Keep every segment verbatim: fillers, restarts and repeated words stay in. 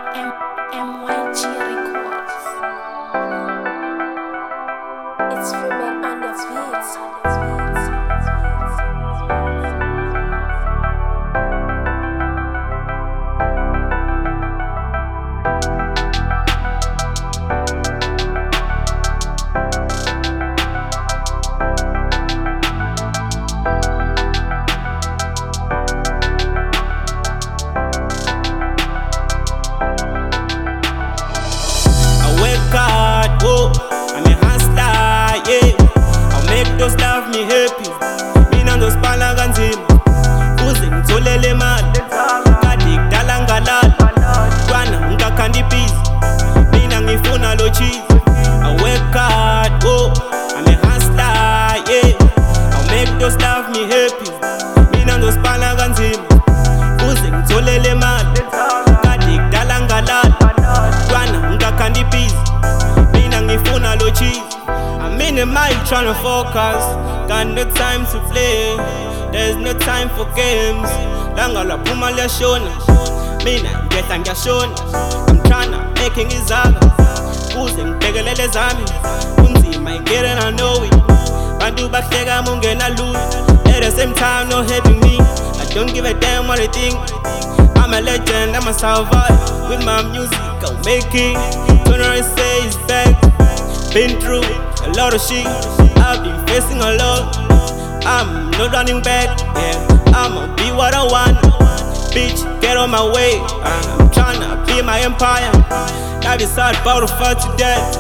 M Y G Records. It's Freeman on the beats. God, oh, I'm a hustler, yeah. I'll make those love me happy. Mina ndo spala ganzima Kuze ngitholele mali Kade kudala ngalala Twana ngikakhanda ibhizi Mina ngifuna lo cheese. I work hard, oh, I'm a hustler, yeah. I'll make those love me happy. Mina ndo spala ganzima Kuze ngitholele mali Kade kudala ngalala Twana ngikakhanda ibhizi I'm in the mic tryna focus. Got no time to play. There's no time for games. Langala puma le shona. Mina ngeta ngiyashona. I'm tryna making izaga. Kuze ngibhekelele zami. Kunzima ingene I know it. Bantu bahleka mungena lula. At the same time no helping me. I don't give a damn what they think. I'm a legend, I'm a survivor. With my music I'll make it. Turn around and say it's back. Been through a lot of shit, I've been facing a lot. I'm not running back, yeah. I'ma be what I want. Bitch, get on my way. I'm tryna be my empire. Life is hard, about to fight to death.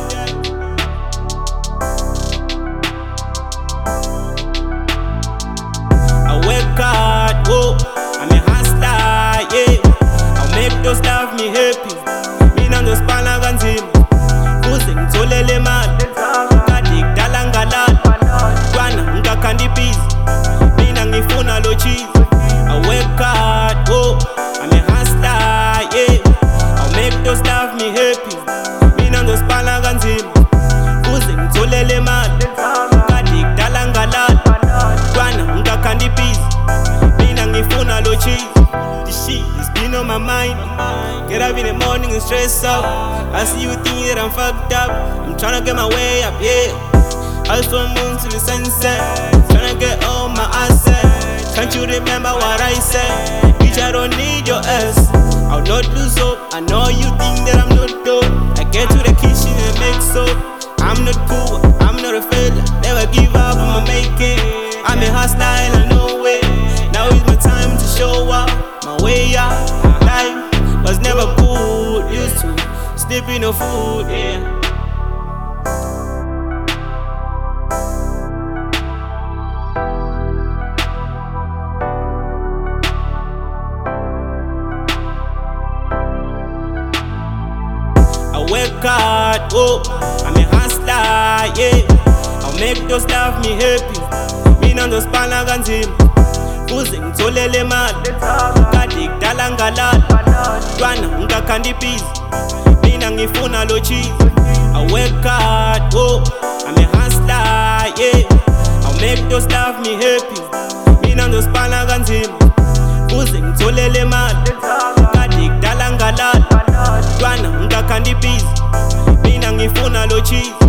I work hard, oh, I'm a hustler, yeah. I'll make those love me happy. Mina ndo spala ganzima Kuze ngitholele mali Kade kudala ngalala Twana ngikakhanda ibhizi Mina ngifuna lo cheese. I work hard, oh, I'm a hustler, yeah. I'll make those love me happy. Mina ndo spala ganzima Kuze ngitholele mali Kade kudala ngalala Twana ngikakhanda ibhizi Mina ngifuna lo cheese. This shit has been on my mind. Get up in the morning and stress out. I see you think that I'm fucked up. I'm tryna get my way up, yeah. House from moon to the sunset. Tryna get all my assets. Can't you remember what I said? Bitch, I don't need your ass. I'll not lose hope. I know you think that I'm not dope. I get to the kitchen and make soap. I'm not cool, I'm not a failure. Never give up, I'ma make it. I'm a hustler and I know it. Now is my time to show up. My way out, life was never good. Used to sleeping no food, yeah. I work hard, oh, I'm a hustler, yeah. I'll make those love me happy. Mina ndo spala ganzima Kuze ngitholele mali Kade kudala ngalala Twana ngikakhanda ibhizi Mina ngifuna lo cheese. I work hard, oh, I'm a hustler, yeah. I'll make those love me happy. Mina ndo spala ganzima Kuze ngitholele mali Kade kudala ngalala Twana ngikakhanda ibhizi Mina ngifuna lo cheese.